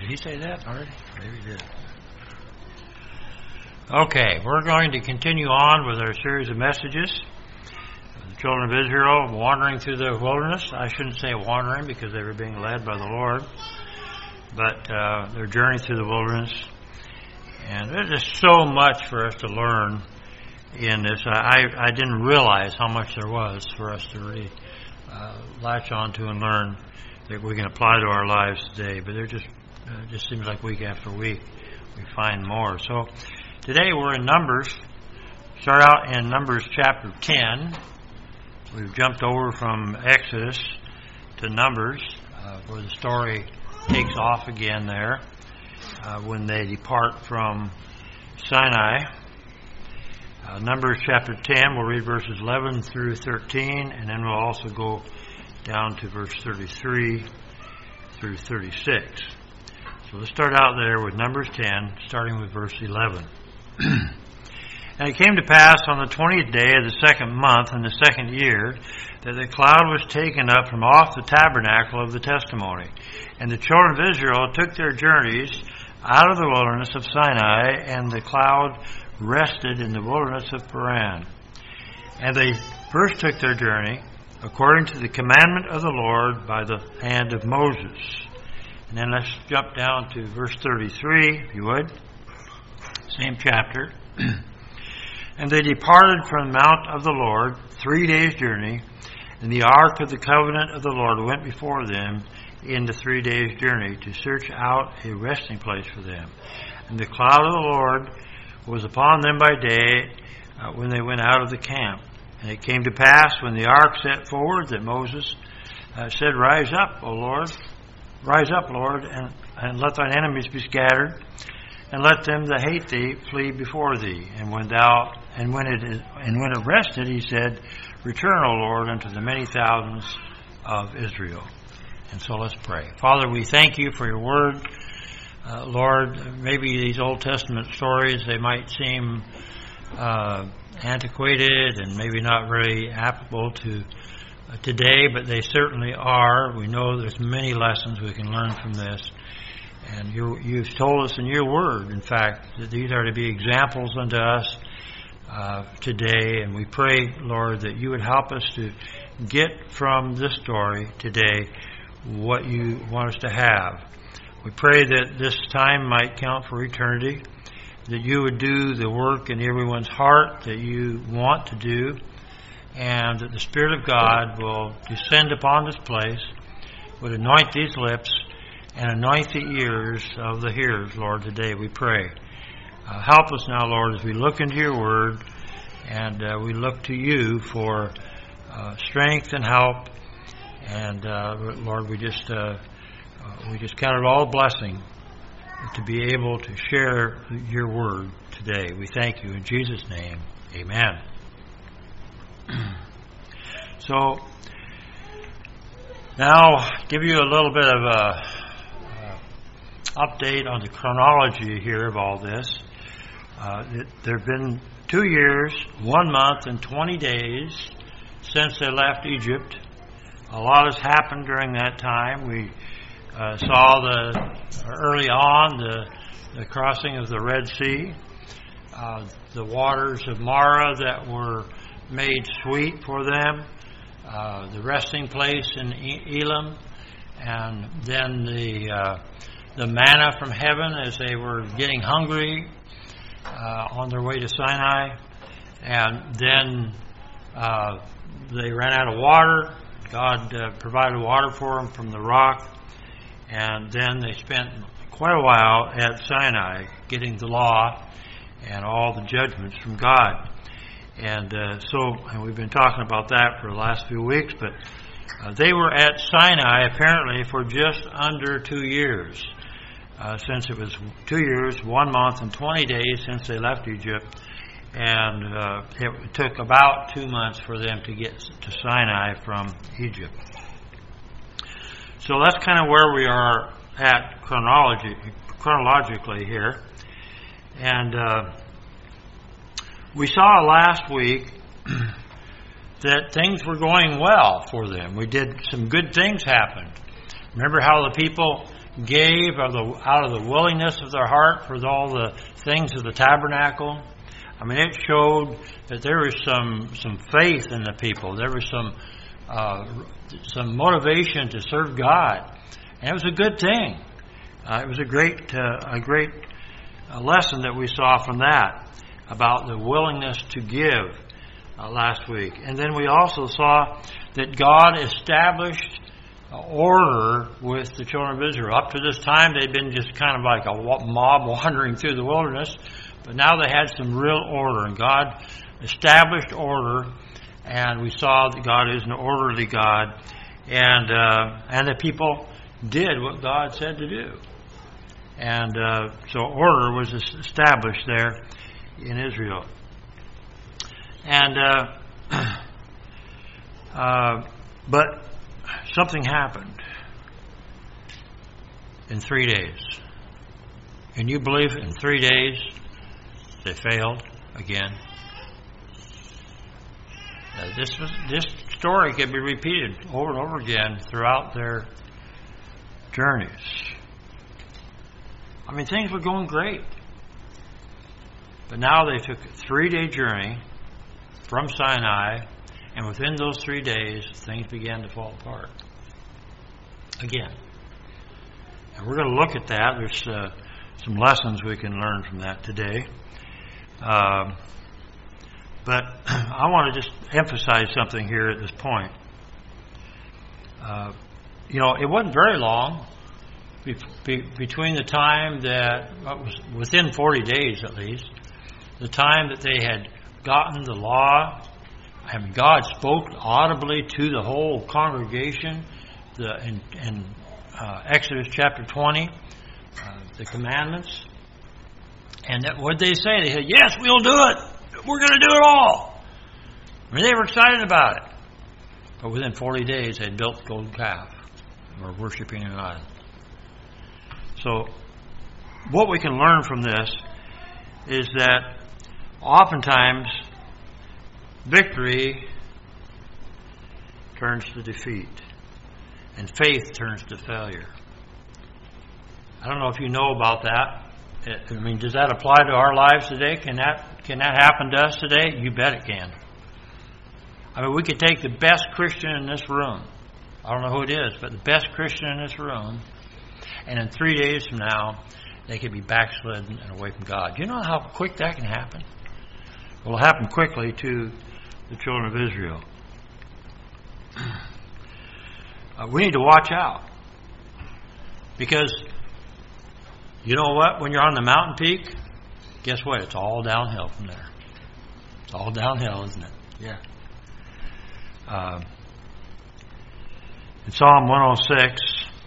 Did he say that already? Maybe he did. Okay, we're going to continue on with our series of messages. The children of Israel wandering through the wilderness. I shouldn't say wandering because they were being led by the Lord, but their journey through the wilderness. And there's just so much for us to learn in this. I didn't realize how much there was for us to really latch onto and learn that we can apply to our lives today. But it just seems like week after week we find more. So today we're in Numbers. Start out in Numbers chapter 10. We've jumped over from Exodus to Numbers, where the story takes off again there when they depart from Sinai. Numbers chapter 10, we'll read verses 11 through 13, and then we'll also go down to verse 33 through 36. So let's start out there with Numbers 10, starting with verse 11. And it came to pass on the 20th day of the second month in the second year that the cloud was taken up from off the tabernacle of the testimony. And the children of Israel took their journeys out of the wilderness of Sinai, and the cloud rested in the wilderness of Paran. And they first took their journey according to the commandment of the Lord by the hand of Moses. And then let's jump down to verse 33, if you would. Same chapter. And they departed from the mount of the Lord 3 days' journey, and the ark of the covenant of the Lord went before them in the 3 days' journey to search out a resting place for them. And the cloud of the Lord was upon them by day when they went out of the camp. And it came to pass when the ark set forward that Moses said, Rise up, Lord, and let thine enemies be scattered, and let them that hate thee flee before thee. And when it rested, he said, Return, O Lord, unto the many thousands of Israel. And so let's pray. Father, we thank you for your word. Lord, maybe these Old Testament stories, they might seem antiquated and maybe not very applicable to today, but they certainly are. We know there's many lessons we can learn from this. And you've told us in your word, in fact, that these are to be examples unto us today. And we pray, Lord, that you would help us to get from this story today what you want us to have. We pray that this time might count for eternity, that you would do the work in everyone's heart that you want to do, and that the Spirit of God will descend upon this place, would anoint these lips, and anoint the ears of the hearers, Lord, today, we pray. Help us now, Lord, as we look into your word, and we look to you for strength and help. And, Lord, we just count it all a blessing to be able to share your word today. We thank you in Jesus' name. Amen. So, now, give you a little bit of a update on the chronology here of all this. There have been 2 years, 1 month, and 20 days since they left Egypt. A lot has happened during that time. We saw early on the crossing of the Red Sea, the waters of Marah that were made sweet for them, the resting place in Elim, and then the manna from heaven as they were getting hungry on their way to Sinai. And then they ran out of water. God provided water for them from the rock. And then they spent quite a while at Sinai getting the law and all the judgments from God. And and we've been talking about that for the last few weeks, but they were at Sinai apparently for just under 2 years. Since it was 2 years, 1 month, and 20 days since they left Egypt. And it took about 2 months for them to get to Sinai from Egypt. So that's kind of where we are at chronologically here. And we saw last week that things were going well for them. We did some good things happen. Remember how the people gave out of the willingness of their heart for all the things of the tabernacle. I mean, it showed that there was some faith in the people. There was some motivation to serve God, and it was a good thing. It was a great lesson that we saw from that about the willingness to give last week. And then we also saw that God established order with the children of Israel. Up to this time, they'd been just kind of like a mob wandering through the wilderness, but now they had some real order, and God established order, and we saw that God is an orderly God, and the people did what God said to do. And so order was established there in Israel. And but something happened in 3 days. Can you believe in 3 days they failed again? This story could be repeated over and over again throughout their journeys. I mean, things were going great. But now they took a 3-day journey from Sinai, and within those 3 days, things began to fall apart again. And we're going to look at that. There's some lessons we can learn from that today. But I want to just emphasize something here at this point. It wasn't very long between the time that, was within 40 days at least, the time that they had gotten the law, and God spoke audibly to the whole congregation in Exodus chapter 20, the commandments. And what did they say? They said, yes, we'll do it. We're going to do it all. I mean, they were excited about it. But within 40 days, they built the golden calf and were worshiping an idol. So, what we can learn from this is that oftentimes victory turns to defeat, and faith turns to failure. I don't know if you know about that. I mean, does that apply to our lives today? Can that happen to us today? You bet it can. I mean, we could take the best Christian in this room. I don't know who it is, but the best Christian in this room, and in 3 days from now, they could be backslidden and away from God. Do you know how quick that can happen? Well, it happened quickly to the children of Israel. We need to watch out. Because, you know what? When you're on the mountain peak, guess what? It's all downhill from there. It's all downhill, isn't it? Yeah. In Psalm 106,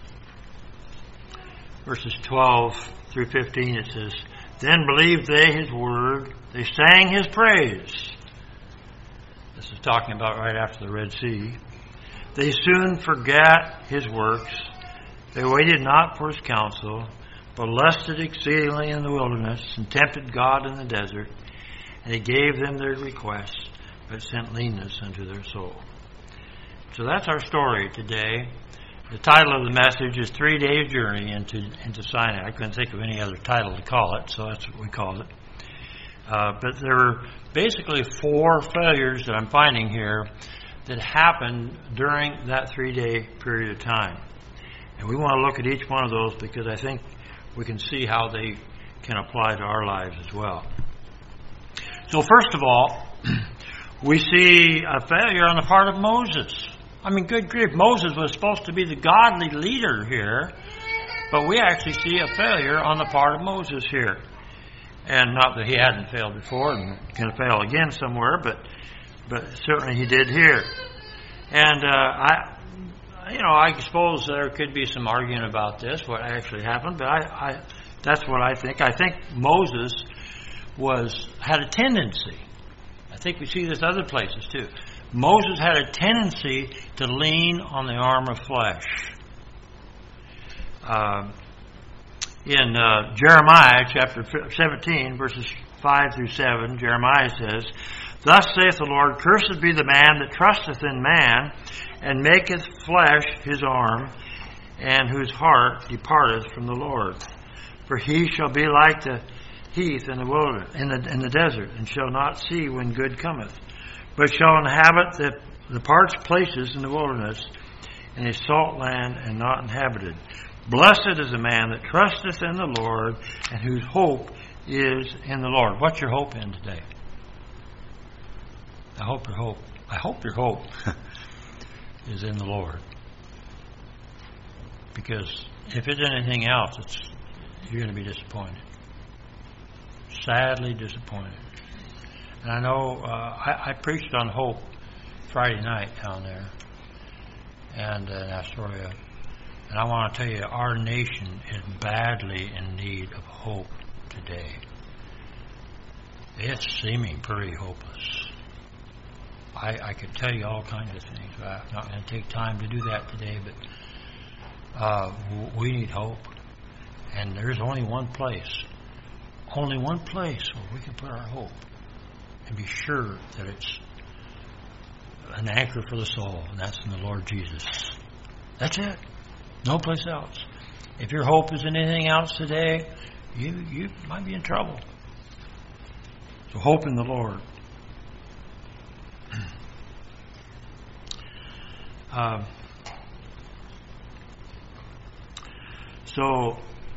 verses 12 through 15, it says, then believed they his word, they sang his praise. This is talking about right after the Red Sea. They soon forgot his works. They waited not for his counsel, but lusted exceedingly in the wilderness, and tempted God in the desert. And he gave them their requests, but sent leanness unto their soul. So that's our story today. The title of the message is 3 Days Journey into Sinai. I couldn't think of any other title to call it, so that's what we called it. But there are basically 4 failures that I'm finding here that happened during that 3-day period of time. And we want to look at each one of those because I think we can see how they can apply to our lives as well. So first of all, we see a failure on the part of Moses. I mean, good grief, Moses was supposed to be the godly leader here, but we actually see a failure on the part of Moses here. And not that he hadn't failed before and can fail again somewhere, but certainly he did here. And I suppose there could be some argument about this, what actually happened, but that's what I think. I think Moses had a tendency. I think we see this other places too. Moses had a tendency to lean on the arm of flesh. In Jeremiah chapter 17, verses 5 through 7, Jeremiah says, thus saith the Lord, cursed be the man that trusteth in man, and maketh flesh his arm, and whose heart departeth from the Lord. For he shall be like the heath in the wilderness, in the desert, and shall not see when good cometh, but shall inhabit the parched places in the wilderness, in a salt land and not inhabited. Blessed is the man that trusteth in the Lord, and whose hope is in the Lord. What's your hope in today? I hope your hope is in the Lord. Because if it's anything else, you're going to be disappointed. Sadly disappointed. And I know I preached on hope Friday night down there and in Astoria. And I want to tell you, our nation is badly in need of hope today. It's seeming pretty hopeless. I could tell you all kinds of things, but I'm not going to take time to do that today. But we need hope. And there's only one place where we can put our hope and be sure that it's an anchor for the soul, and that's in the Lord Jesus. That's it. No place else. If your hope is in anything else today, you might be in trouble. So hope in the Lord. So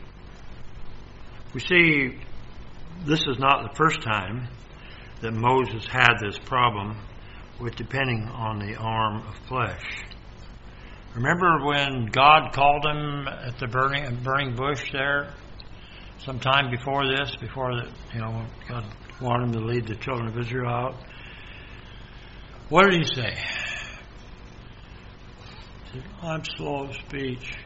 we see this is not the first time that Moses had this problem with depending on the arm of flesh. Remember when God called him at the burning bush there, sometime before this, God wanted him to lead the children of Israel out? What did he say? He said, I'm slow of speech.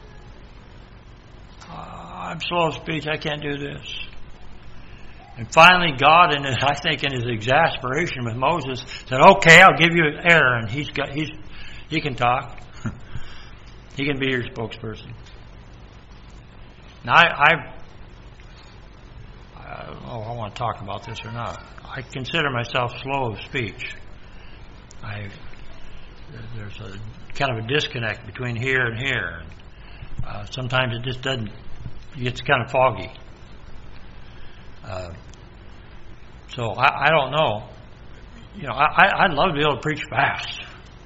I'm slow of speech. I can't do this. And finally, God, I think in his exasperation with Moses, said, "Okay, I'll give you Aaron. He can talk. He can be your spokesperson." Now, I don't know if I want to talk about this or not. I consider myself slow of speech. There's a kind of a disconnect between here and here. Sometimes it just doesn't. It gets kind of foggy. So I don't know. I'd love to be able to preach fast.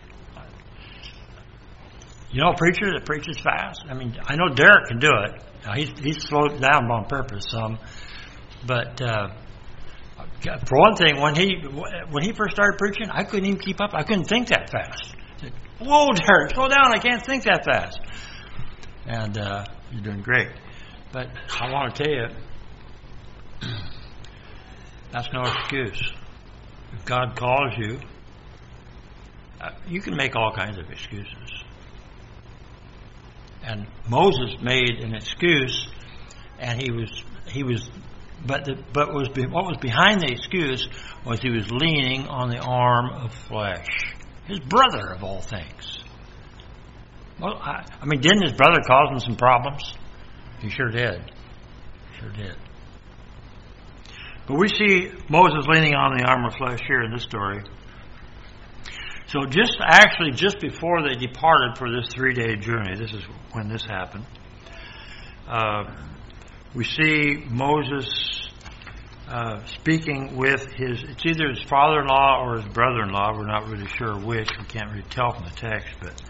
A preacher that preaches fast? I mean, I know Derek can do it. Now, he's slowed down on purpose some. But for one thing, when he first started preaching, I couldn't even keep up. I couldn't think that fast. I said, "Whoa, Derek, slow down. I can't think that fast." And you're doing great. But I want to tell you, that's no excuse. If God calls you, you can make all kinds of excuses. And Moses made an excuse, and what was behind the excuse was he was leaning on the arm of flesh, his brother of all things. Well, didn't his brother cause him some problems? He sure did. Sure did. But we see Moses leaning on the arm of flesh here in this story. So just before they departed for this 3-day journey, this is when this happened, we see Moses speaking with it's either his father-in-law or his brother-in-law. We're not really sure which. We can't really tell from the text, but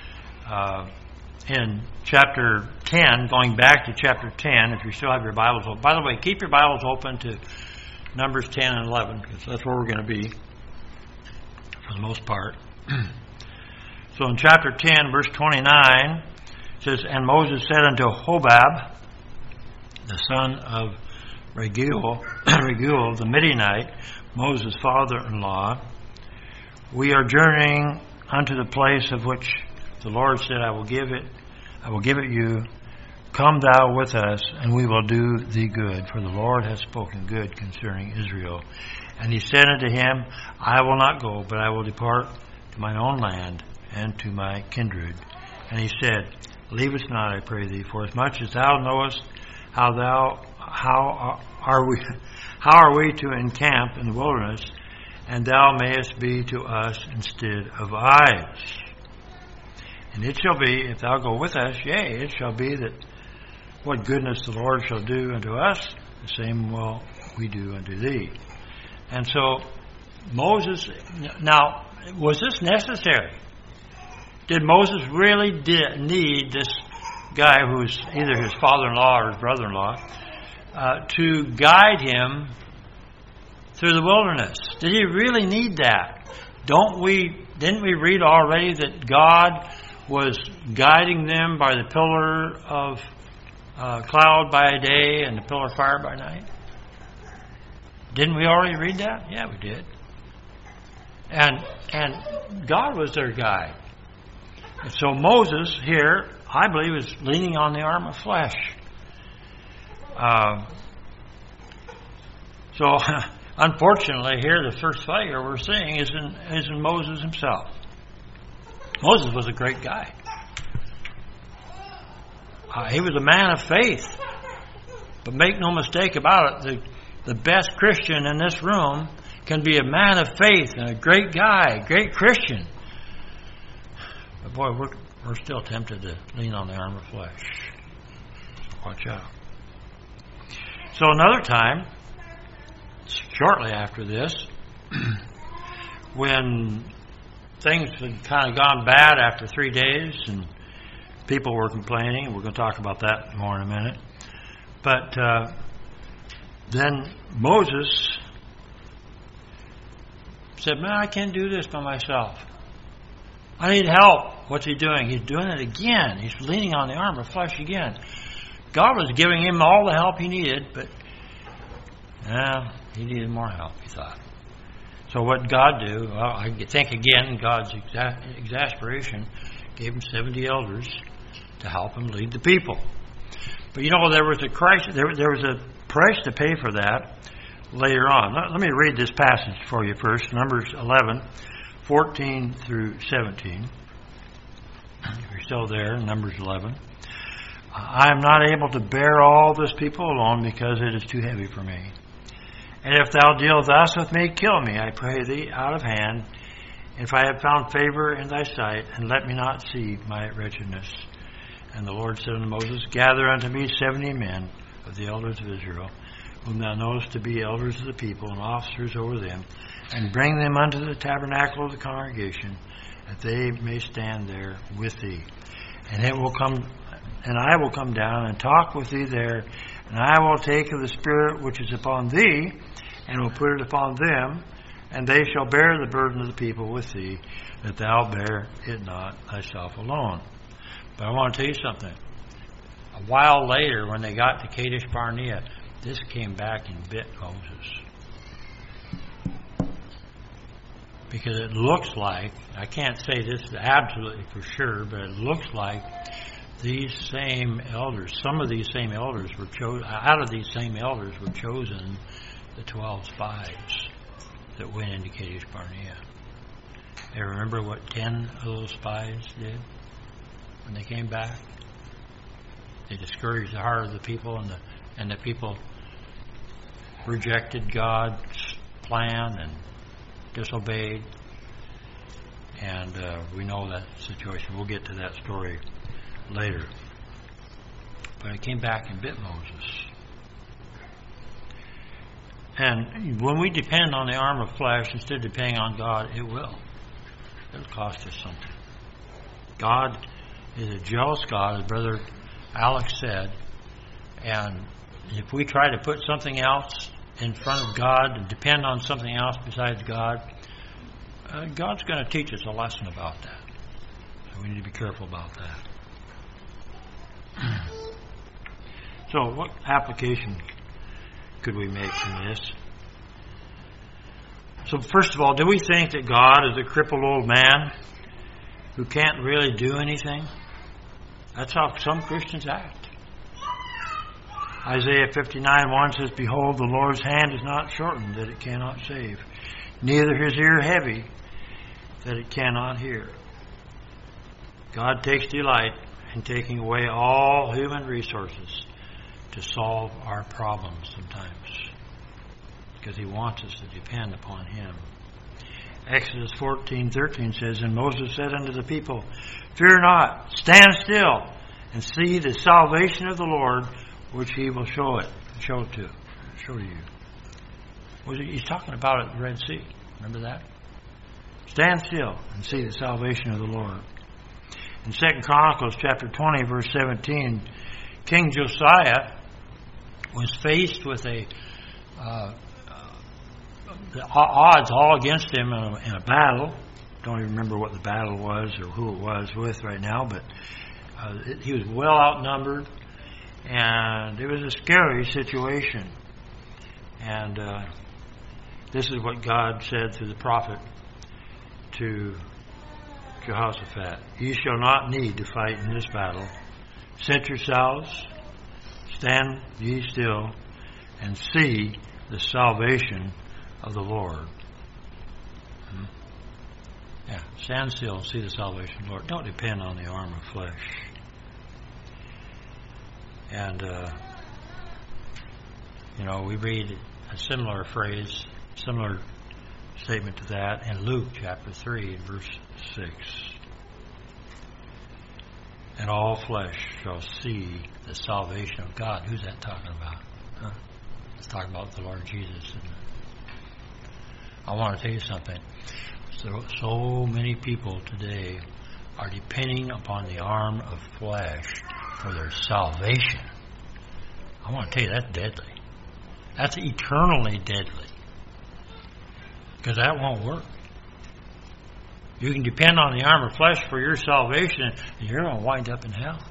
in chapter 10, going back to chapter 10, if you still have your Bibles open. By the way, keep your Bibles open to Numbers 10 and 11, because that's where we're going to be for the most part. So in chapter 10, verse 29, it says, "And Moses said unto Hobab, the son of Raguel the Midianite, Moses' father-in-law, we are journeying unto the place of which the Lord said, I will give it you. Come thou with us, and we will do thee good, for the Lord hath spoken good concerning Israel. And he said unto him, I will not go, but I will depart to mine own land and to my kindred. And he said, Leave us not, I pray thee, for as much as thou knowest how are we to encamp in the wilderness, and thou mayest be to us instead of eyes. And it shall be, if thou go with us, yea, it shall be that what goodness the Lord shall do unto us, the same will we do unto thee. And so Moses, now, was this necessary? Did Moses really need this guy who's either his father-in-law or his brother-in-law to guide him through the wilderness? Did he really need that? Didn't we read already that God was guiding them by the pillar of cloud by day and the pillar of fire by night? Didn't we already read that? Yeah, we did. And God was their guide. And so Moses here, I believe, is leaning on the arm of flesh. So, unfortunately, here the first failure we're seeing is in Moses himself. Moses was a great guy. He was a man of faith. But make no mistake about it, the best Christian in this room can be a man of faith and a great guy, a great Christian. But boy, we're still tempted to lean on the arm of flesh. Watch out. So another time, shortly after this, when things had kind of gone bad after 3 days and people were complaining, we're going to talk about that more in a minute. But then Moses said, man, I can't do this by myself. I need help. What's he doing? He's doing it again. He's leaning on the arm of flesh again. God was giving him all the help he needed, but he needed more help, he thought. So what did God do? Well, I think again, God's exasperation gave him 70 elders to help him lead the people. But you know, there was a price to pay for that later on. Let me read this passage for you first. Numbers 11, 14 through 17. If you're still there, Numbers 11. I am not able to bear all this people alone because it is too heavy for me. And if thou deal thus with me, kill me, I pray thee, out of hand, if I have found favor in thy sight, and let me not see my wretchedness. And the Lord said unto Moses, gather unto me 70 men of the elders of Israel, whom thou knowest to be elders of the people and officers over them, and bring them unto the tabernacle of the congregation, that they may stand there with thee. And I will come down and talk with thee there, and I will take of the Spirit which is upon thee, and will put it upon them, and they shall bear the burden of the people with thee, that thou bear it not thyself alone. But I want to tell you something. A while later, when they got to Kadesh Barnea, this came back and bit Moses. Because it looks like, I can't say this absolutely for sure, but it looks like these same elders, some of these same elders were chosen, out of these same elders were chosen the 12 spies that went into Kadesh Barnea. You remember what 10 of those spies did when they came back? They discouraged the heart of the people, and the people rejected God's plan and disobeyed. And we know that situation. We'll get to that story later. But it came back and bit Moses. And when we depend on the arm of flesh instead of depending on God, it'll cost us something. God is a jealous God, as Brother Alex said, and if we try to put something else in front of God and depend on something else besides God, God's going to teach us a lesson about that. So we need to be careful about that. So what application could we make from this? So first of all, do we think that God is a crippled old man who can't really do anything? That's how some Christians act. Isaiah 59:1 says, behold, the Lord's hand is not shortened that it cannot save, neither his ear heavy that it cannot hear. God takes delight in taking away all human resources to solve our problems sometimes, because he wants us to depend upon him. Exodus 14:13 says, And Moses said unto the people, Fear not, stand still, and see the salvation of the Lord, which he will show to you. He's talking about at the Red Sea. Remember that? Stand still and see the salvation of the Lord. In 2 Chronicles chapter 20, verse 17, King Josiah was faced with the odds all against him in a battle. Don't even remember what the battle was or who it was with right now, but he was well outnumbered, and it was a scary situation. And this is what God said through the prophet to Jehoshaphat. Ye shall not need to fight in this battle. Set yourselves, stand ye still, and see the salvation of the Lord. Yeah, stand still and see the salvation of the Lord. Don't depend on the arm of flesh. And, we read a similar phrase, similar statement to that in Luke chapter 3, verse 6. And all flesh shall see the salvation of God. Who's that talking about? Huh? It's talking about the Lord Jesus, isn't it? I want to tell you something. So many people today are depending upon the arm of flesh for their salvation. I want to tell you, that's deadly. That's eternally deadly. Because that won't work. You can depend on the arm of flesh for your salvation, and you're going to wind up in hell.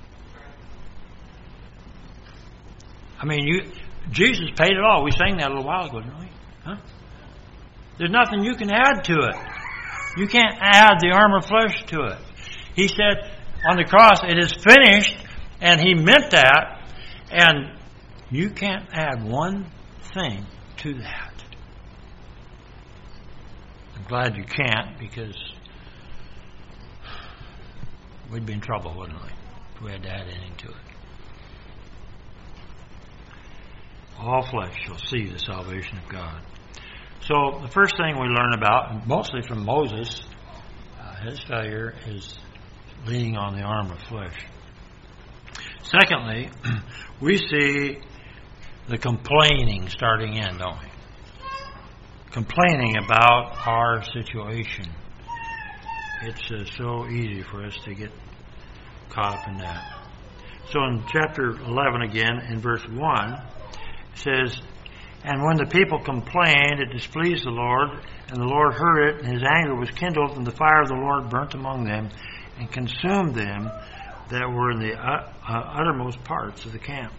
I mean, Jesus paid it all. We sang that a little while ago, didn't we? Huh? There's nothing you can add to it. You can't add the arm of flesh to it. He said on the cross, it is finished, and he meant that, and you can't add one thing to that. I'm glad you can't, because we'd be in trouble, wouldn't we, if we had to add anything to it. All flesh shall see the salvation of God. So the first thing we learn about, mostly from Moses, his failure is leaning on the arm of flesh. Secondly, we see the complaining starting in, don't we? Complaining about our situation. It's so easy for us to get caught up in that. So in chapter 11 again, in verse 1, it says, And when the people complained, it displeased the Lord, and the Lord heard it, and his anger was kindled, and the fire of the Lord burnt among them, and consumed them that were in the uttermost parts of the camp.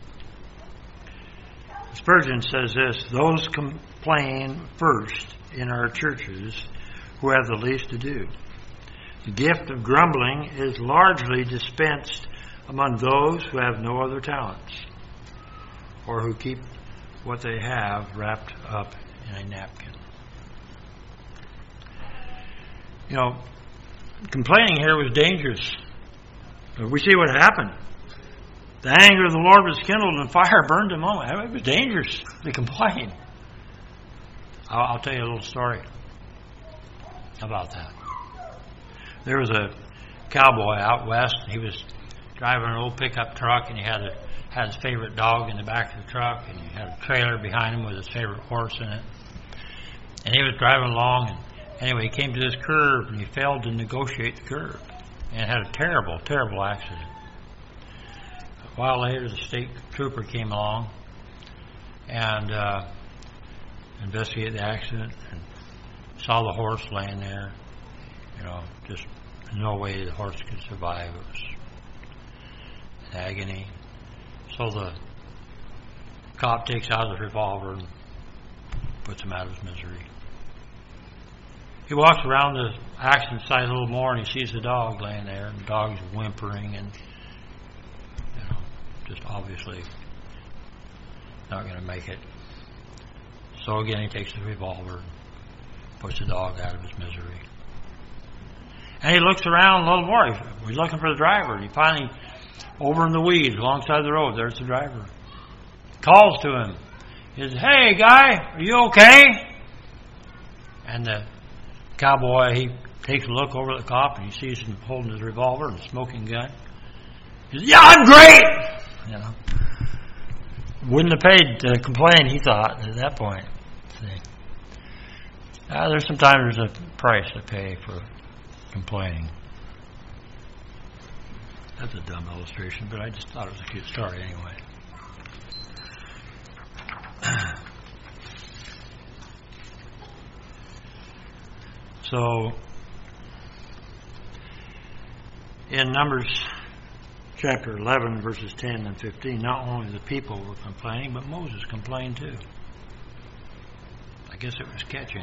Spurgeon says this, Those complain first in our churches who have the least to do. The gift of grumbling is largely dispensed among those who have no other talents, or who keep what they have wrapped up in a napkin. Complaining here was dangerous. We see what happened. The anger of the Lord was kindled and fire burned them all. It was dangerous to complain. I'll tell you a little story about that. There was a cowboy out west. He was driving an old pickup truck, and he had his favorite dog in the back of the truck, and he had a trailer behind him with his favorite horse in it. And he was driving along, and anyway, he came to this curve, and he failed to negotiate the curve, and had a terrible, terrible accident. A while later, the state trooper came along and investigated the accident and saw the horse laying there. Just no way the horse could survive. It was in agony. So the cop takes out his revolver and puts him out of his misery. He walks around the accident site a little more, and he sees the dog laying there, and the dog's whimpering and just obviously not going to make it. So again, he takes the revolver and puts the dog out of his misery. And he looks around a little more. He's looking for the driver, and he finally, over in the weeds alongside the road, there's the driver. Calls to him. He says, "Hey, guy, are you okay?" And the cowboy, he takes a look over at the cop and he sees him holding his revolver and a smoking gun. He says, "Yeah, I'm great!" You know. Wouldn't have paid to complain, he thought, at that point. See. There's sometimes there's a price to pay for complaining. That's a dumb illustration, but I just thought it was a cute story anyway. So, in Numbers chapter 11, verses 10 and 15, not only the people were complaining, but Moses complained too. I guess it was catching.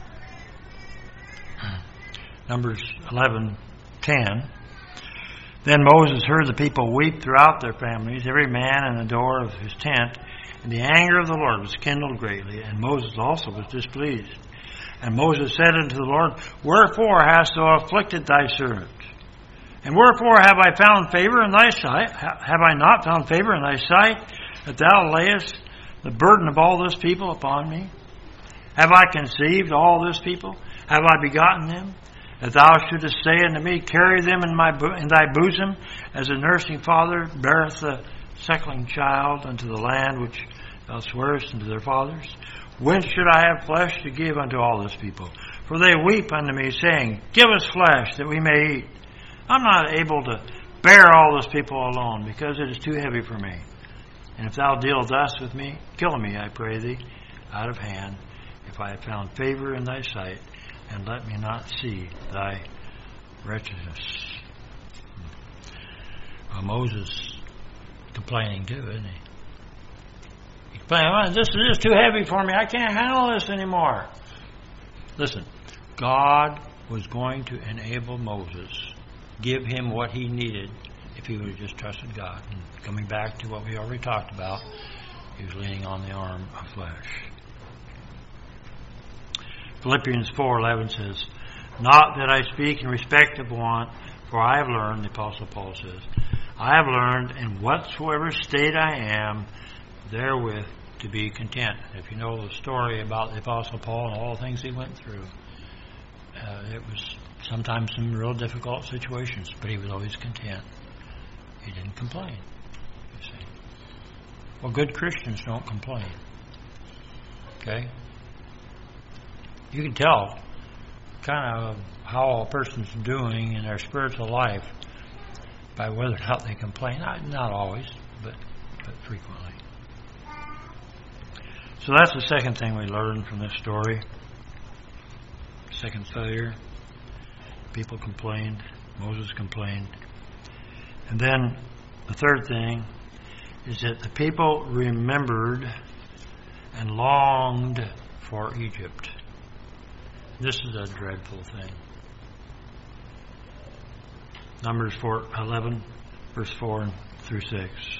Numbers 11:10. Then Moses heard the people weep throughout their families, every man in the door of his tent, and the anger of the Lord was kindled greatly, and Moses also was displeased. And Moses said unto the Lord, Wherefore hast thou afflicted thy servant? And wherefore have I found favor in thy sight? Have I not found favor in thy sight, that thou layest the burden of all this people upon me? Have I conceived all this people? Have I begotten them? That thou shouldest say unto me, Carry them in thy bosom, as a nursing father beareth the suckling child unto the land which thou swearest unto their fathers? When should I have flesh to give unto all this people? For they weep unto me, saying, Give us flesh, that we may eat. I'm not able to bear all this people alone, because it is too heavy for me. And if thou deal thus with me, kill me, I pray thee, out of hand, if I have found favor in thy sight, and let me not see thy wretchedness. Well, Moses complaining too, isn't he? He's complaining, this is too heavy for me. I can't handle this anymore. Listen, God was going to enable Moses, give him what he needed if he would have just trusted God. And coming back to what we already talked about, he was leaning on the arm of flesh. Philippians 4:11 says, Not that I speak in respect of want, for I have learned, the Apostle Paul says, I have learned in whatsoever state I am, therewith to be content. If you know the story about the Apostle Paul and all the things he went through, it was sometimes some real difficult situations, but he was always content. He didn't complain, you see. Well, good Christians don't complain. Okay? You can tell kind of how a person's doing in their spiritual life by whether or not they complain. Not always, but frequently. So that's the second thing we learned from this story. Second failure. People complained. Moses complained. And then the third thing is that the people remembered and longed for Egypt. This is a dreadful thing. Numbers 11, verse 4 through 6.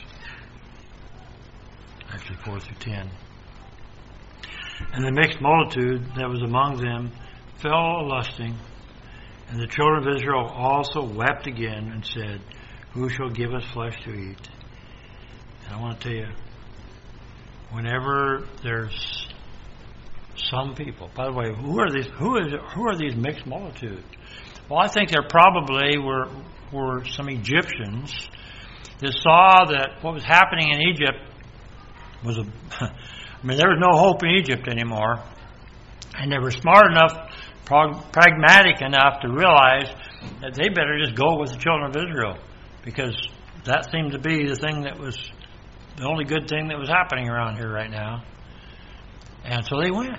Actually 4 through 10. And the mixed multitude that was among them fell a-lusting, and the children of Israel also wept again and said, Who shall give us flesh to eat? And I want to tell you, whenever there's some people, by the way, who are these mixed multitudes? Well, I think there probably were some Egyptians that saw that what was happening in Egypt was there was no hope in Egypt anymore, and they were smart enough, pragmatic enough to realize that they better just go with the children of Israel, because that seemed to be the only good thing that was happening around here right now. And so they went.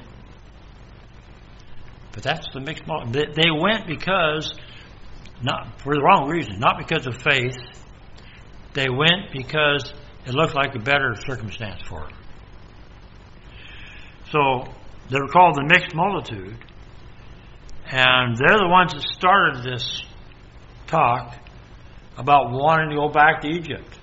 But that's the mixed multitude. They went because, not for the wrong reason, not because of faith. They went because it looked like a better circumstance for them. So they were called the mixed multitude. And they're the ones that started this talk about wanting to go back to Egypt.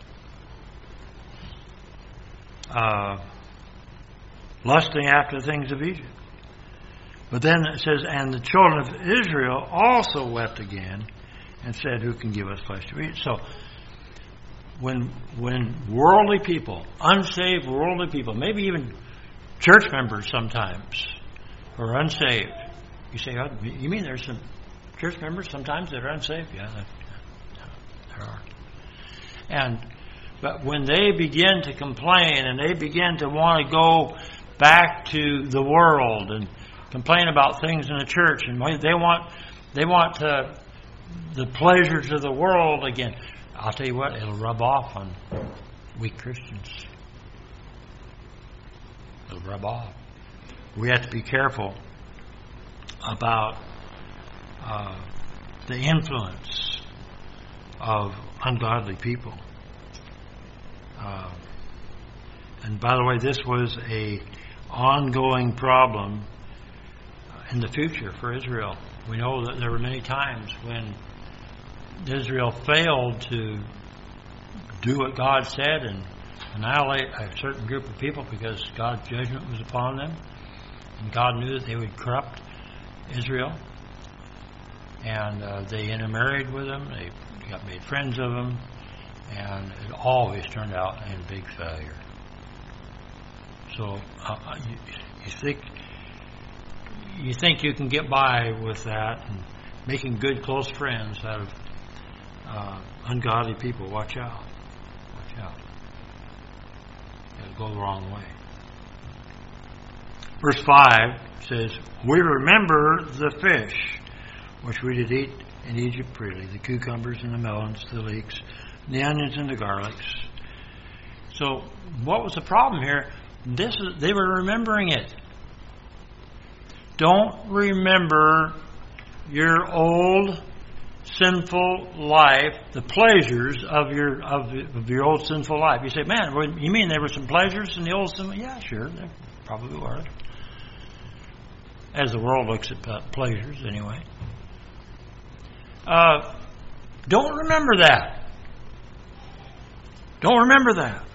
Lusting after the things of Egypt. But then it says, and the children of Israel also wept again and said, Who can give us flesh to eat? So when worldly people, unsaved worldly people, maybe even church members sometimes, who are unsaved, You say, oh, you mean there's some church members sometimes that are unsaved? Yeah, there are. But when they begin to complain and they begin to want to go back to the world and complain about things in the church, and they want the pleasures of the world again, I'll tell you what, it'll rub off on weak Christians. It'll rub off. We have to be careful about the influence of ungodly people. And by the way, this was a ongoing problem in the future for Israel. We know that there were many times when Israel failed to do what God said and annihilate a certain group of people because God's judgment was upon them. And God knew that they would corrupt Israel. And they intermarried with them. They got made friends of them. And it always turned out in a big failure. So you think you can get by with that and making good close friends out of ungodly people. Watch out. Watch out. It'll go the wrong way. Verse 5 says, we remember the fish which we did eat in Egypt freely, the cucumbers and the melons, the leeks, the onions and the garlics. So what was the problem here? They were remembering it. Don't remember your old sinful life, the pleasures of your old sinful life. You say, man, you mean there were some pleasures in the old sinful? Yeah, sure, there probably were. As the world looks at pleasures, anyway. Don't remember that. Don't remember that.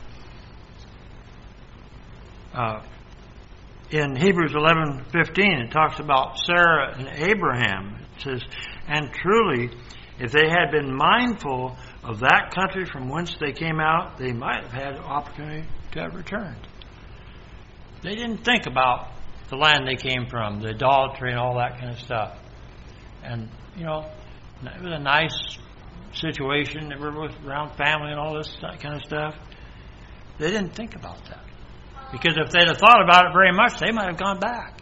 In Hebrews 11:15, it talks about Sarah and Abraham. It says, and truly, if they had been mindful of that country from whence they came out, they might have had an opportunity to have returned. They didn't think about the land they came from, the idolatry and all that kind of stuff. And, it was a nice situation. They were around family and all this kind of stuff. They didn't think about that. Because if they'd have thought about it very much, they might have gone back.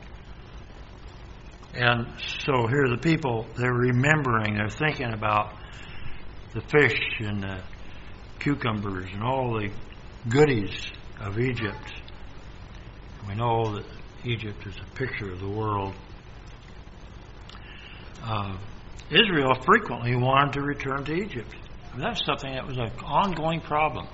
And so here are the people, they're remembering, they're thinking about the fish and the cucumbers and all the goodies of Egypt. We know that Egypt is a picture of the world. Israel frequently wanted to return to Egypt. And that's something that was an ongoing problem.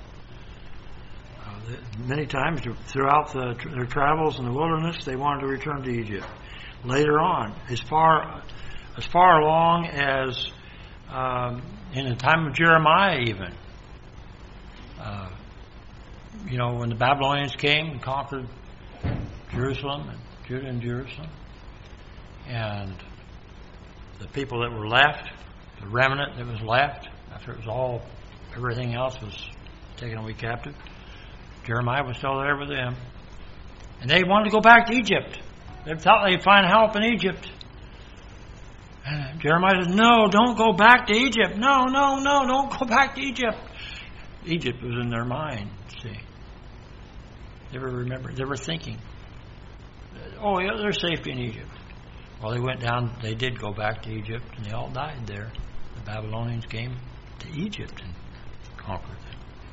Many times throughout their travels in the wilderness, they wanted to return to Egypt. Later on, as far along as in the time of Jeremiah, even, when the Babylonians came and conquered Jerusalem and Judah and Jerusalem, and the people that were left, the remnant that was left, after everything else was taken away captive, Jeremiah was still there with them. And they wanted to go back to Egypt. They thought they'd find help in Egypt. And Jeremiah said, no, don't go back to Egypt. No, don't go back to Egypt. Egypt was in their mind, see. They were thinking, oh, yeah, they're safe in Egypt. Well, they did go back to Egypt, and they all died there. The Babylonians came to Egypt and conquered them.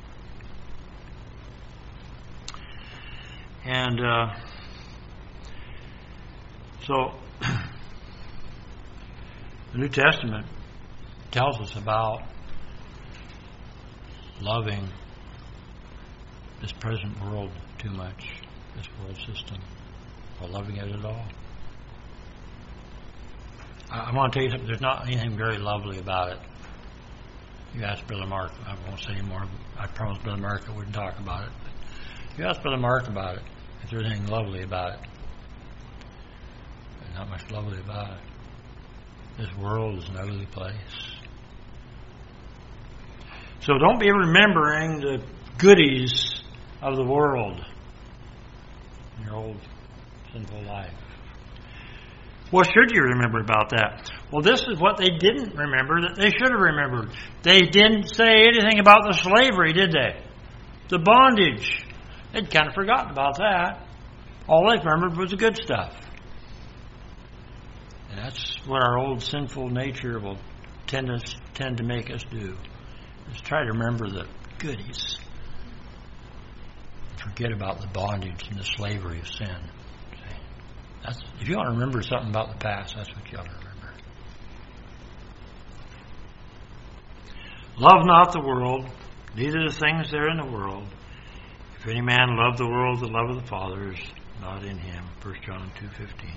And so the New Testament tells us about loving this present world too much, this world system, or loving it at all. I want to tell you something. There's not anything very lovely about it. You ask Brother Mark. I won't say anymore. I promised Brother Mark I wouldn't talk about it. But you ask Brother Mark about it. If there's anything lovely about it. There's not much lovely about it. This world is an ugly place. So don't be remembering the goodies of the world in your old sinful life. What should you remember about that? Well, this is what they didn't remember that they should have remembered. They didn't say anything about the slavery, did they? The bondage. They'd kind of forgotten about that. All they remembered was the good stuff. And that's what our old sinful nature will tend to make us do. Is try to remember the goodies. Forget about the bondage and the slavery of sin. If you want to remember something about the past, that's what you ought to remember. Love not the world, neither the things that are in the world. If any man love the world, the love of the Father is not in him. 1 John 2:15.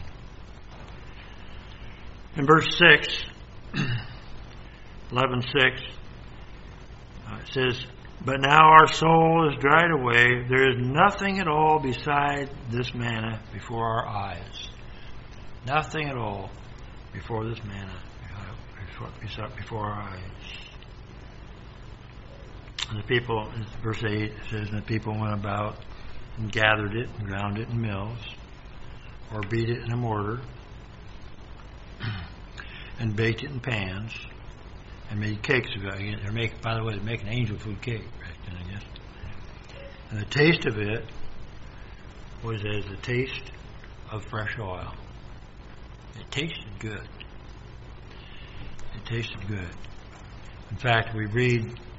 In verse 6, 11:6, it says, "But now our soul is dried away. There is nothing at all beside this manna before our eyes." Nothing at all before this manna, before our eyes. And the people, in verse 8, it says, "And the people went about and gathered it and ground it in mills, or beat it in a mortar, and baked it in pans, and made cakes of it." They're making, by the way, they're making angel food cake right then, I guess. And the taste of it was as the taste of fresh oil. It tasted good. It tasted good. In fact, we read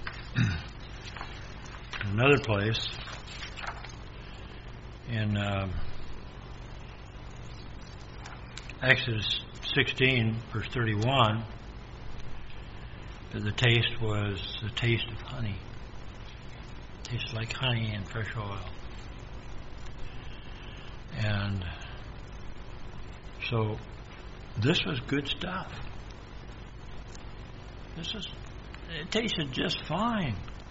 in another place in Exodus 16, verse 31, that the taste was the taste of honey. It tasted like honey and fresh oil. And so this was good stuff. It tasted just fine.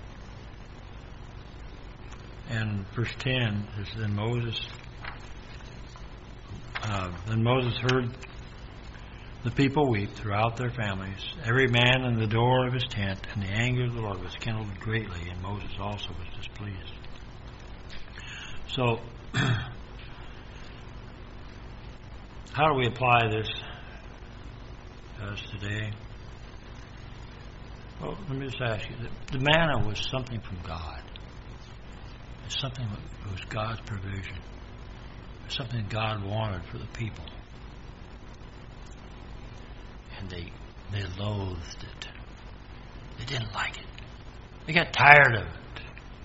And verse 10 is, Then Moses heard the people weep throughout their families, every man in the door of his tent, and the anger of the Lord was kindled greatly, and Moses also was displeased. So, how do we apply this to us today? Well, let me just ask you. The manna was something from God. It's something that was God's provision. It's something God wanted for the people. And they loathed it. They didn't like it. They got tired of it.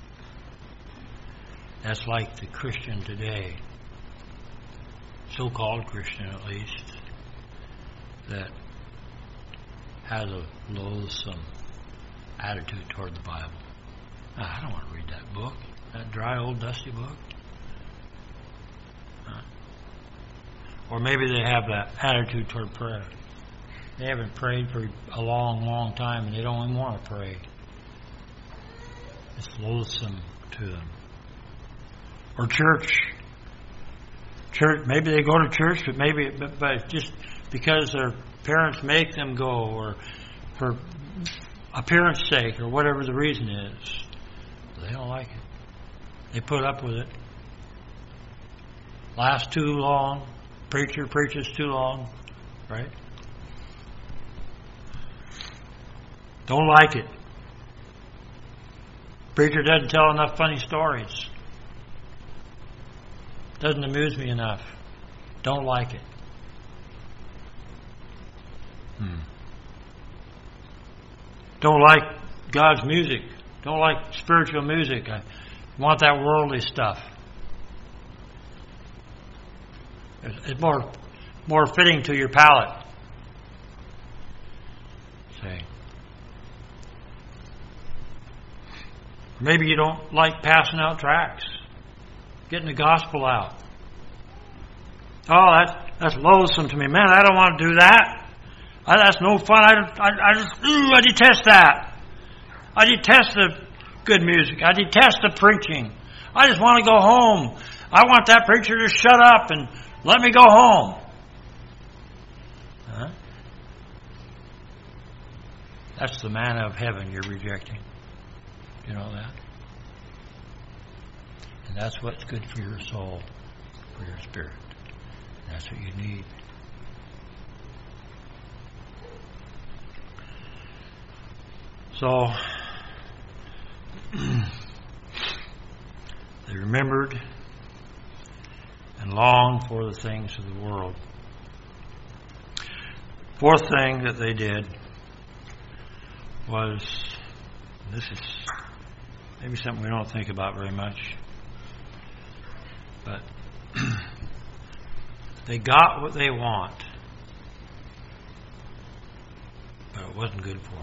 That's like the Christian today, so-called Christian at least, that has a loathsome attitude toward the Bible. I don't want to read that book, that dry old dusty book. Or maybe they have that attitude toward prayer. They haven't prayed for a long, long time, and they don't even want to pray. It's loathsome to them. Or church. Maybe they go to church, but just because their parents make them go, or for appearance sake, or whatever the reason is, they don't like it. They put up with it. Lasts too long. Preacher preaches too long, right? Don't like it. Preacher doesn't tell enough funny stories. Doesn't amuse me enough. Don't like it. Don't like God's music. Don't like spiritual music. I want that worldly stuff. It's more fitting to your palate. Say. Maybe you don't like passing out tracts, getting the gospel out. Oh, that's loathsome to me, man. I don't want to do that. That's no fun. I detest that. I detest the good music. I detest the preaching. I just want to go home. I want that preacher to shut up and let me go home. Huh? That's the manna of heaven you're rejecting. You know that? And that's what's good for your soul, for your spirit. And that's what you need. So they remembered and longed for the things of the world. Fourth thing that they did was, this is maybe something we don't think about very much, but they got what they want, but it wasn't good for them.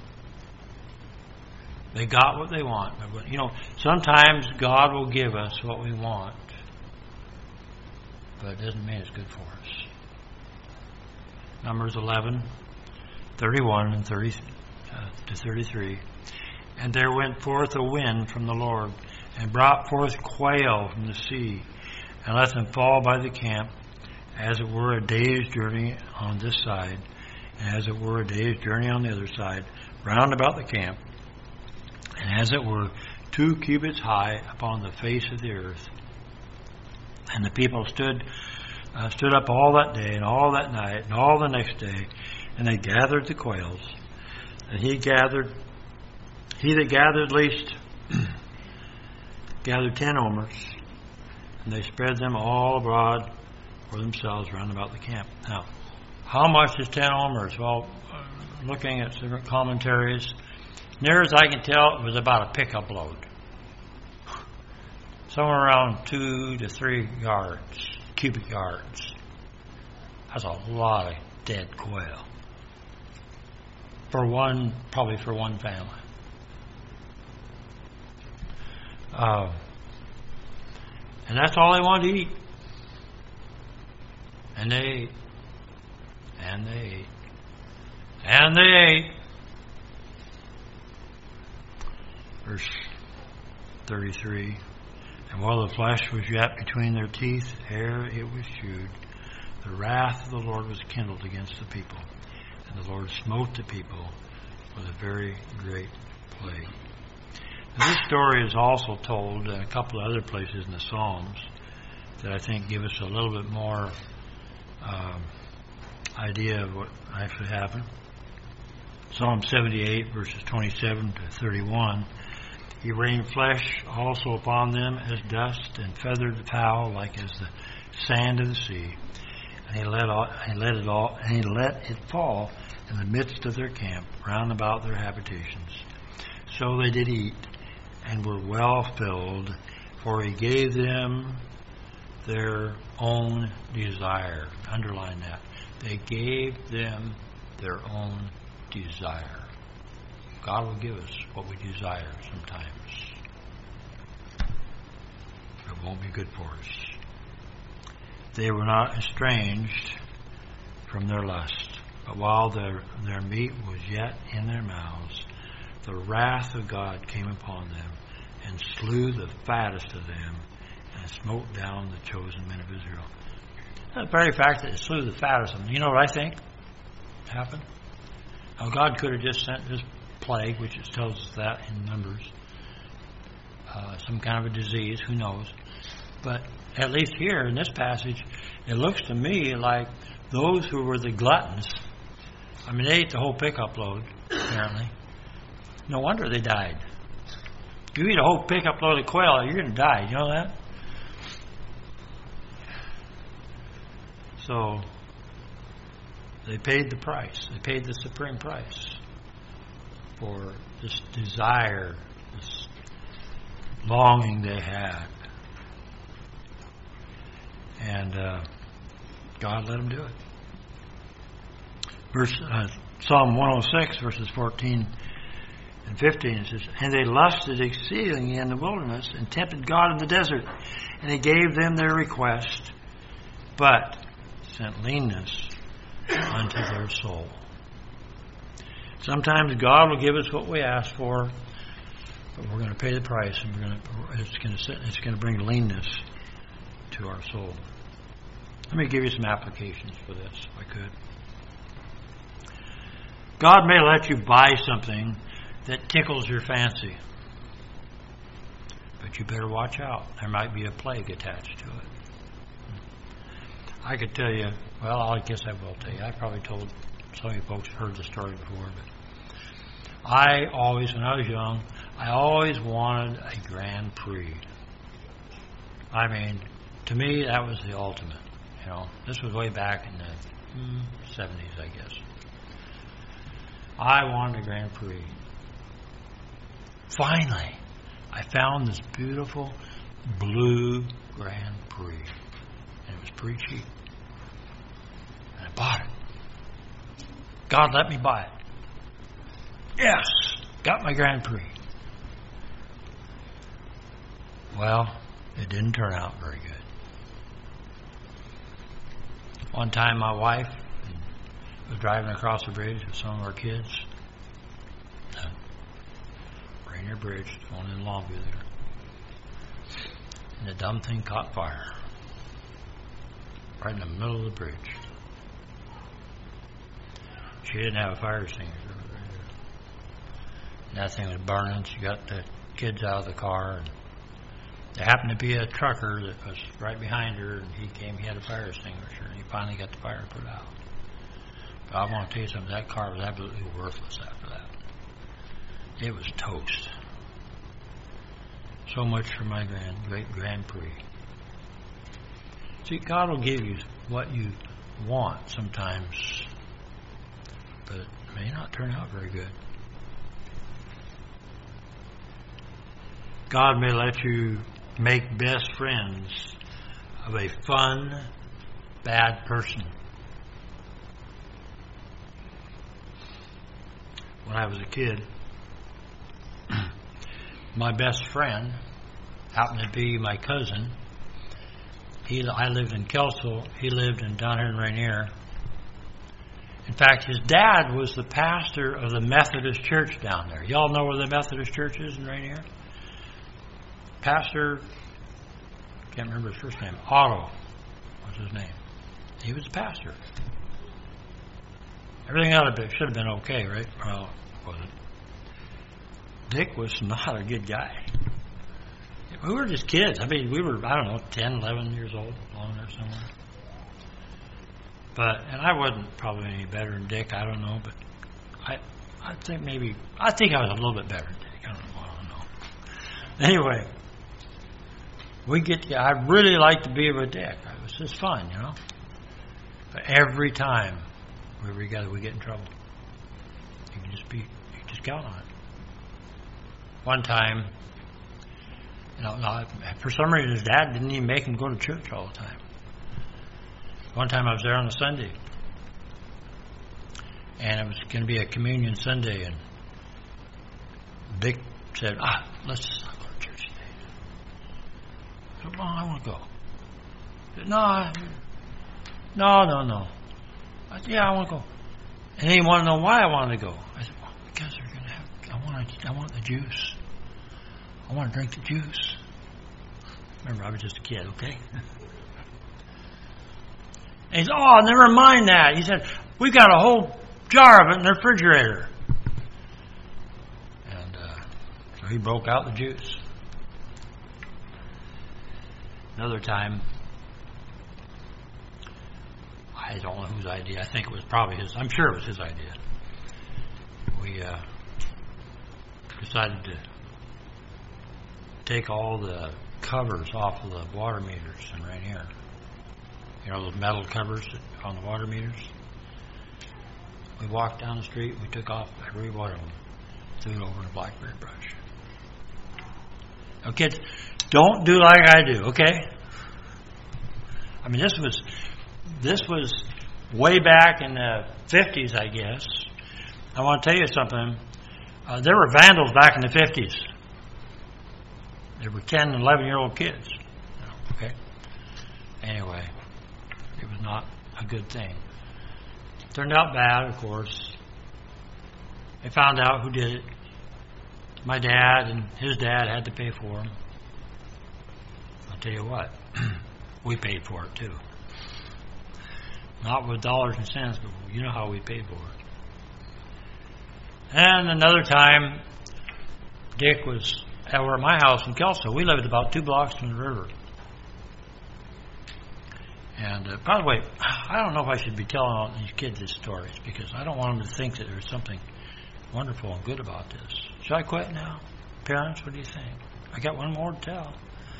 They got what they want. You know, sometimes God will give us what we want, but it doesn't mean it's good for us. Numbers 11:31 and 30 to 33. And there went forth a wind from the Lord, and brought forth quail from the sea, and let them fall by the camp, as it were a day's journey on this side, and as it were a day's journey on the other side, round about the camp, and as it were 2 cubits high upon the face of the earth. And the people stood up all that day, and all that night, and all the next day, and they gathered the quails. And he that gathered least gathered 10 omers, and they spread them all abroad for themselves round about the camp. Now, how much is 10 omers? Well, looking at different commentaries, near as I can tell, it was about a pickup load. Somewhere around 2 to 3 cubic yards. That's a lot of dead quail. Probably for one family. And that's all they wanted to eat. And they ate. And they ate. And they ate. Verse 33. And while the flesh was yet between their teeth, ere it was chewed, the wrath of the Lord was kindled against the people. And the Lord smote the people with a very great plague. Now, this story is also told in a couple of other places in the Psalms that I think give us a little bit more idea of what actually happened. Psalm 78, verses 27 to 31. He rained flesh also upon them as dust, and feathered the fowl like as the sand of the sea. And he let it fall in the midst of their camp, round about their habitations. So they did eat, and were well filled, for he gave them their own desire. Underline that. They gave them their own desire. God will give us what we desire sometimes. It won't be good for us. They were not estranged from their lust, but while their meat was yet in their mouths, the wrath of God came upon them, and slew the fattest of them, and smote down the chosen men of Israel. The very fact that it slew the fattest of them, you know what I think happened? Now, God could have just sent this plague, which it tells us that in Numbers, some kind of a disease, who knows. But at least here in this passage, it looks to me like those who were the gluttons, I mean, they ate the whole pickup load, apparently. No wonder they died. You eat a whole pickup load of quail, you're going to die. You know that? So they paid the price. They paid the supreme price for this desire, this longing they had. And God let them do it. Psalm 106, verses 14 and 15, it says, and they lusted exceedingly in the wilderness, and tempted God in the desert. And he gave them their request, but sent leanness unto their soul. Sometimes God will give us what we ask for, but we're going to pay the price, and it's going to bring leanness to our soul. Let me give you some applications for this, if I could. God may let you buy something that tickles your fancy, but you better watch out. There might be a plague attached to it. I could tell you, well, I guess I will tell you. I probably told some of you folks heard the story before, but I always, when I was young, I always wanted a Grand Prix. I mean, to me, that was the ultimate. You know, this was way back in the 70s, I guess. I wanted a Grand Prix. Finally, I found this beautiful blue Grand Prix. And it was pretty cheap. And I bought it. God let me buy it. Yes! Got my Grand Prix. Well, it didn't turn out very good. One time my wife was driving across the bridge with some of our kids. Rainier Bridge, one in Longview there. And the dumb thing caught fire. Right in the middle of the bridge. She didn't have a fire extinguisher. And that thing was burning. She got the kids out of the car. And there happened to be a trucker that was right behind her, and he had a fire extinguisher, and he finally got the fire put out. But I want to tell you something, that car was absolutely worthless after that. It was toast. So much for my great Grand Prix. See, God will give you what you want sometimes, but it may not turn out very good. God may let you make best friends of a fun, bad person. When I was a kid, my best friend happened to be my cousin. I lived in Kelsall. He lived down here in Rainier. In fact, his dad was the pastor of the Methodist church down there. Y'all know where the Methodist church is in Rainier? Pastor, can't remember his first name, Otto was his name. He was a pastor. Everything should have been okay, right? Well, it wasn't. Dick was not a good guy. We were just kids. I mean, we were, 10, 11 years old, along there somewhere. And I wasn't probably any better than Dick, I don't know, but I think I was a little bit better than Dick. I don't know. Anyway, I really liked to be with Dick. It was just fun, you know. But every time we were together, we get in trouble. You just count on it. One time, for some reason, his dad didn't even make him go to church all the time. One time I was there on a Sunday, and it was going to be a communion Sunday, and Dick said, let's just not go to church today. I said, well, I want to go. He said, no. I said, yeah, I want to go. And he wanted to know why I wanted to go. I said, well, because they're going to I want the juice. I want to drink the juice. Remember, I was just a kid, okay? And he said, never mind that. He said, we got a whole jar of it in the refrigerator. And so he broke out the juice. Another time, I don't know whose idea. I think it was probably his. I'm sure it was his idea. We decided to take all the covers off of the water meters in Rainier. You know, those metal covers on the water meters? We walked down the street, we took off every one of them, threw it over in a blackberry brush. Now, kids, don't do like I do, okay? I mean, this was way back in the 50s, I guess. I want to tell you something. There were vandals back in the 50s. There were 10 and 11-year-old kids. Okay? Anyway, it was not a good thing. It turned out bad, of course. They found out who did it. My dad and his dad had to pay for them. I'll tell you what, we paid for it too. Not with dollars and cents, but you know how we paid for it. And another time, Dick was over at my house in Kelso. We lived about 2 blocks from the river. And by the way, I don't know if I should be telling all these kids these stories because I don't want them to think that there's something wonderful and good about this. Should I quit now? Parents, what do you think? I got one more to tell.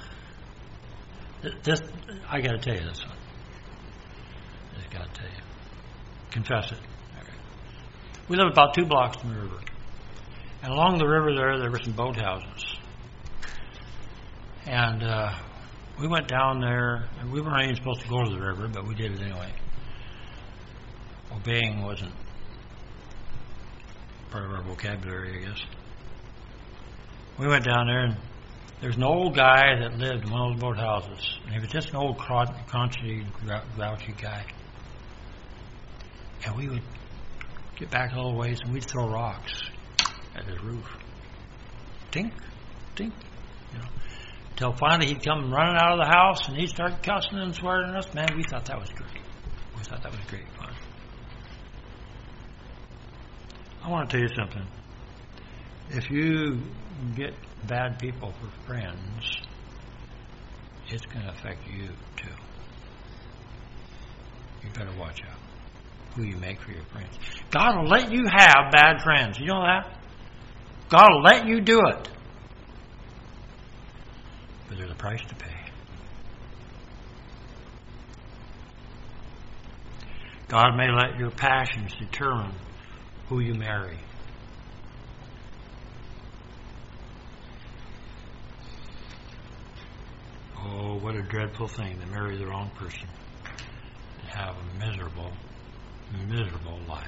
This, I got to tell you this one. I just got to tell you. Confess it. Okay. We live about 2 blocks from the river. And along the river there were some boathouses. And we went down there, and we weren't even supposed to go to the river, but we did it anyway. Obeying wasn't part of our vocabulary, I guess. We went down there, and there's an old guy that lived in one of those boathouses. And he was just an old, crunchy, grouchy guy. And we would get back a little ways, and we'd throw rocks at his roof. Tink, tink, you know. Until finally he'd come running out of the house, and he'd start cussing and swearing at us. Man, we thought that was great. We thought that was great fun. I want to tell you something. If you get bad people for friends, it's going to affect you too. You better watch out who you make for your friends. God will let you have bad friends. You know that? God will let you do it. But there's a price to pay. God may let your passions determine who you marry. Oh, what a dreadful thing to marry the wrong person and have a miserable, miserable life.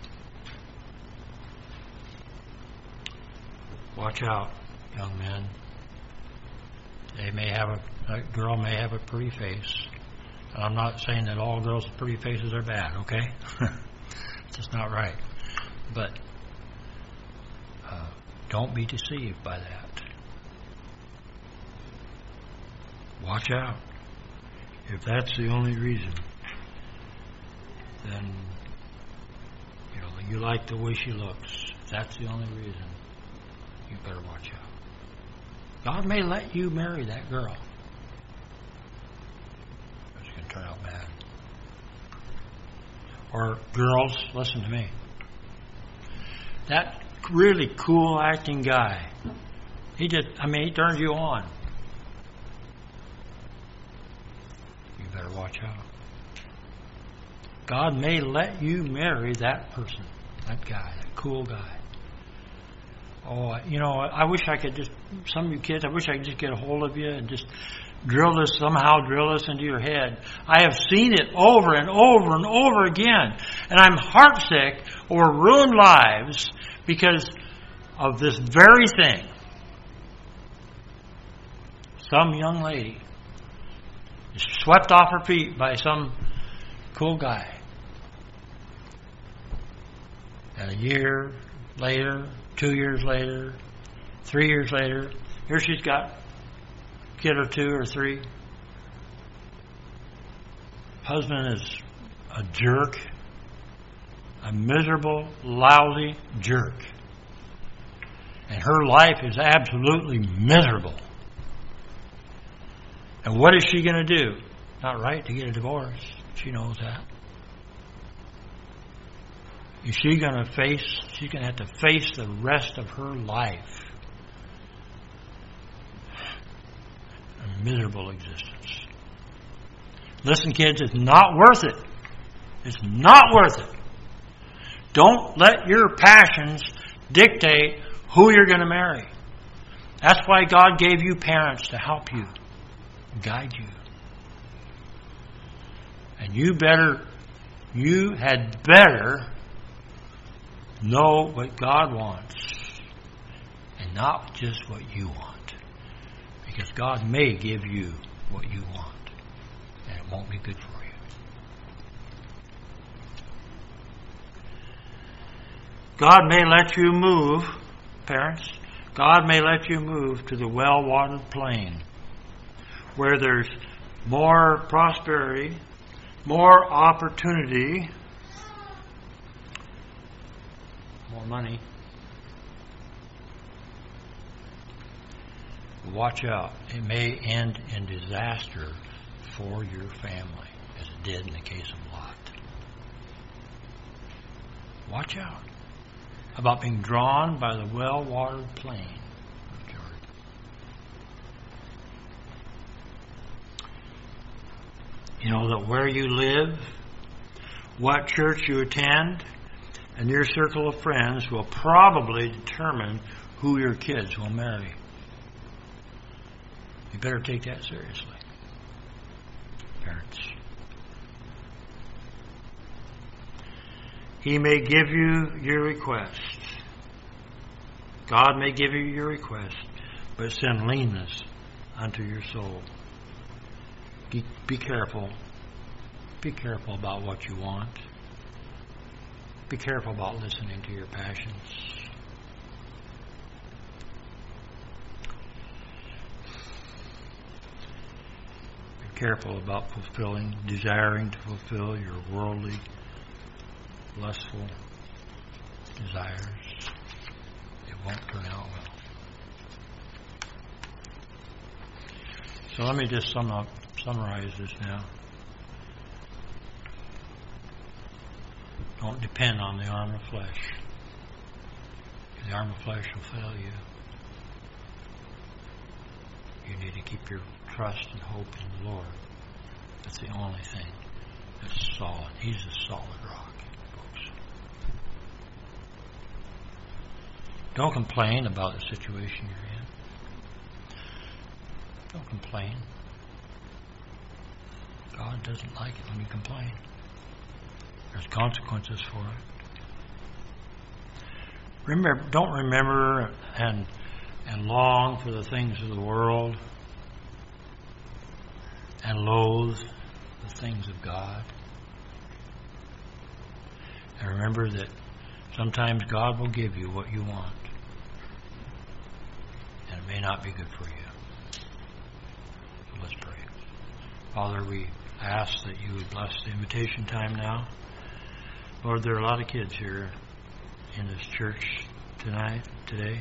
Watch out, young men. A girl may have a pretty face. And I'm not saying that all girls with pretty faces are bad, okay? It's just not right. But don't be deceived by that. Watch out. If that's the only reason, then you like the way she looks. If that's the only reason, you better watch out. God may let you marry that girl. It's going to turn out bad. Or girls, listen to me. That really cool acting guy, he turns you on. You better watch out. God may let you marry that person, that guy, that cool guy. Oh, I wish I could some of you kids, I wish I could just get a hold of you and just drill this into your head. I have seen it over and over and over again. And I'm heartsick over ruined lives because of this very thing. Some young lady is swept off her feet by some cool guy. And a year later, 2 years later, 3 years later, here she's got a kid or 2 or 3. Husband is a jerk, a miserable, lousy jerk. And her life is absolutely miserable. And what is she going to do? Not right to get a divorce. She knows that. Is she going to she's going to have to face the rest of her life a miserable existence. Listen, kids, it's not worth it. It's not worth it. Don't let your passions dictate who you're going to marry. That's why God gave you parents to help you, guide you. And you had better know what God wants and not just what you want. Because God may give you what you want, and it won't be good for you. God may let you move, parents. God may let you move to the well-watered plain where there's more prosperity, more opportunity, more money. Watch out. It may end in disaster for your family, as it did in the case of Lot. Watch out. about being drawn by the well-watered plain of Jordan. You know that where you live, what church you attend, and your circle of friends will probably determine who your kids will marry. You better take that seriously, parents. He may give you your request. God may give you your request, but send leanness unto your soul. Be careful. Be careful about what you want. Be careful about listening to your passions. Be careful about desiring to fulfill your worldly, lustful desires. It won't turn out well. So let me just summarize this now. Don't depend on the arm of flesh. The arm of flesh will fail you. You need to keep your trust and hope in the Lord. That's the only thing that's solid. He's a solid rock, folks. Don't complain about the situation you're in. Don't complain. God doesn't like it when you complain. There's consequences for it. Don't remember and long for the things of the world and loathe the things of God. And remember that sometimes God will give you what you want, and it may not be good for you. So let's pray. Father, we ask that you would bless the invitation time now. Lord, there are a lot of kids here in this church today.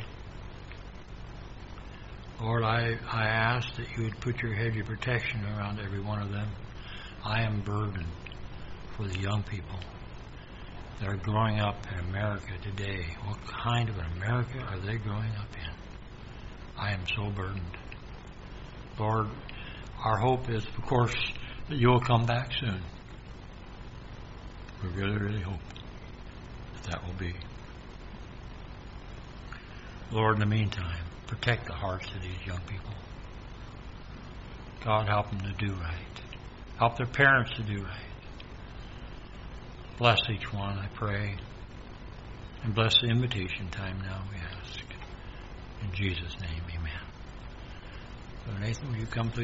Lord, I ask that you would put your hedge of protection around every one of them. I am burdened for the young people that are growing up in America today. What kind of an America are they growing up in? I am so burdened. Lord, our hope is, of course, that you'll come back soon. We really, really hope that will be. Lord, in the meantime, protect the hearts of these young people. God, help them to do right. Help their parents to do right. Bless each one, I pray. And bless the invitation time now, we ask. In Jesus' name, amen. So Nathan, will you come please?